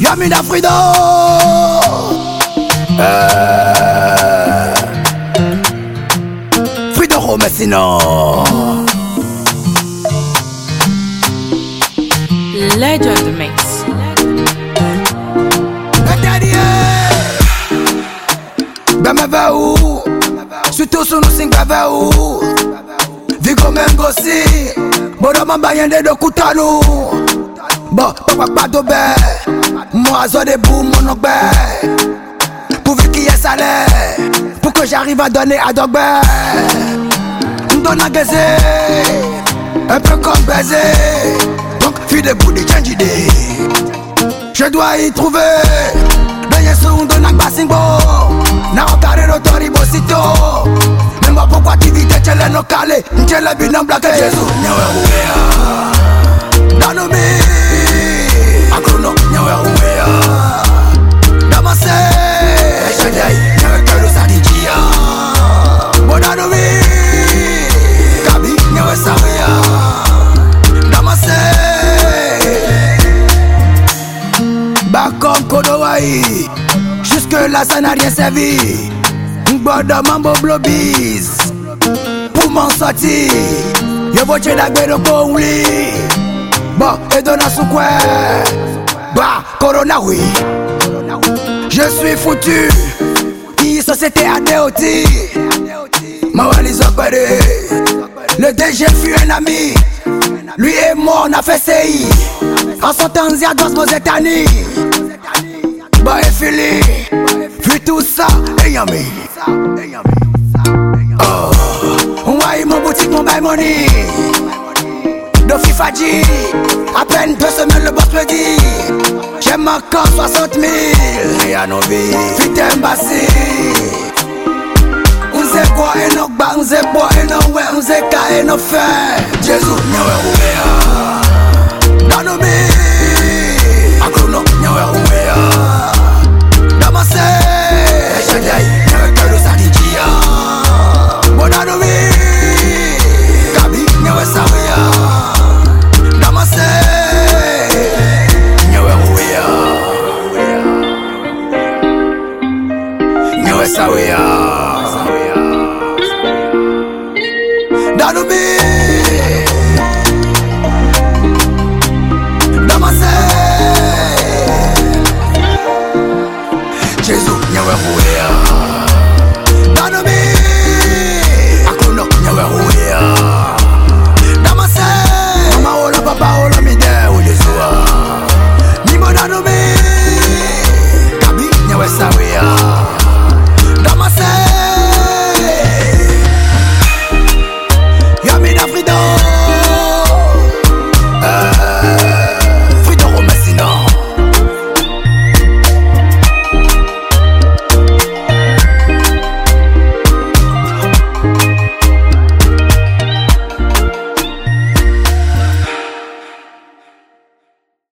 Camina Frido. Frido Romessino. Legend Mix. Bemeveu, surtout sous nos cinq beveu. Vigo Mengosi, Bodo Mambayende de Koutanou. Bon, pas d'obé, moi zo de boum mon obé. Pourvu qu'il y ait salaire, pour que j'arrive à donner à Dogbe. M'donne à gaiser, un peu comme baiser. Donc, fille de bout de Tchandjide, je dois y trouver. Benye sou m'donne à Basingbo. Na opare rotori bosito. Mais moi pourquoi tu vis de tchele no kale. N'tchele binam blague Jésus. Nyewe ouwea Danomi Akrono nyewe ouwea Damase Eshadei nyewe kelu sadijia Bodanomi Kabi nyewe sawea Damase Bakom Kodowai. Jusque là ça n'a rien servi. M'bodo mambo blobis. Pour m'en sortir yo voce da gbero ko wuli. Bon, et donna sous quoi. Bah, Corona oui. Je suis foutu. Qui société ADOT. Ma valise opérée. Le DG fut un ami. Lui et moi on a fait CI. En son temps zia dos mozetani. Bah et Philly. Vu tout ça, et yami. Oh, on va y mon boutique, mon buy money. De Fifaji, à peine 2 semaines le boss me dit. J'aime encore 60 000. Rien non vie. Vite embassy. On sait quoi et nos bas, on sait quoi et nos ouais, on sait quoi et nos faits. Jésus, nyewe ouwea Danomi Akrono nyewe ouwea Damase Eshadei nyewe kelu sadijia Bodanomi Kabi nyewe sawea Damase nyewe ouwea Nyewe sawea